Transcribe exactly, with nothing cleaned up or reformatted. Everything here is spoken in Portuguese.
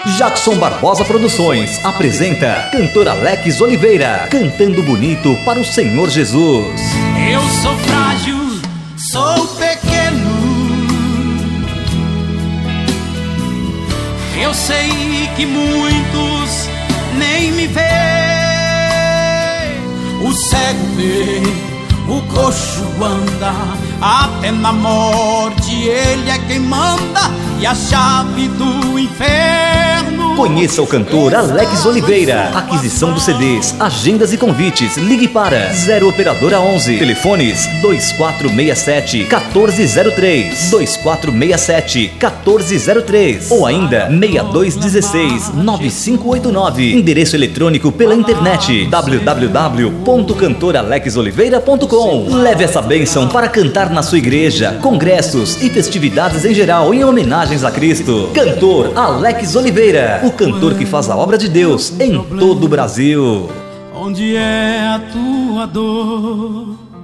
Jackson Barbosa Produções apresenta cantor Alex Oliveira, cantando bonito para o Senhor Jesus. Eu sou frágil, sou pequeno, eu sei que muitos nem me veem. O cego vê, o coxo anda, até na morte ele é quem manda, e a chave do inferno. Conheça o cantor Alex Oliveira. Aquisição dos C Ds, agendas e convites. Ligue para zero operadora onze, telefones dois quatro seis sete, um quatro zero três, dois quatro seis sete, um quatro zero três ou ainda seis dois um seis, nove cinco oito nove. Endereço eletrônico pela internet w w w ponto cantor alex oliveira ponto com. Leve essa bênção para cantar na sua igreja, congressos e festividades em geral em homenagens a Cristo. Cantor Alex Oliveira, o cantor que faz a obra de Deus em todo o Brasil. Onde é a tua dor?